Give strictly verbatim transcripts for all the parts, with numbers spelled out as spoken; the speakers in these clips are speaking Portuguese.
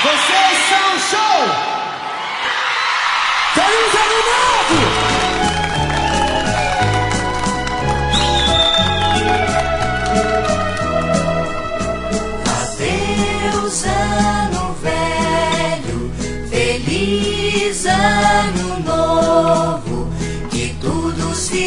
Vocês são show! Feliz Ano Novo! Adeus, ano velho, feliz ano novo, que tudo se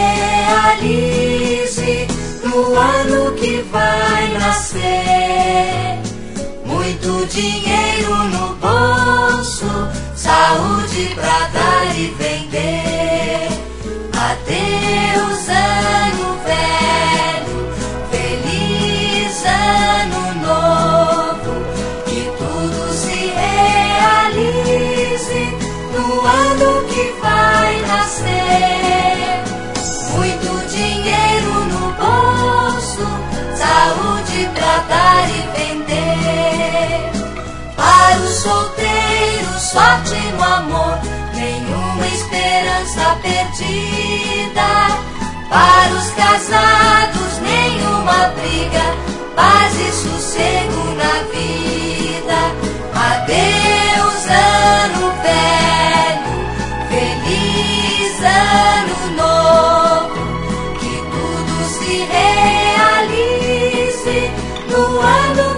realize no ano que vai nascer. Muito dinheiro no bolso, saúde pra dar e vender. Adeus, ano velho, feliz ano novo, que tudo se realize no ano que vai nascer. Muito dinheiro no bolso, saúde pra dar e vender. Para os solteiros, sorte no amor, nenhuma esperança perdida. Para os casados, nenhuma briga, paz e sossego na vida. Adeus, ano velho, feliz ano novo, que tudo se realize no ano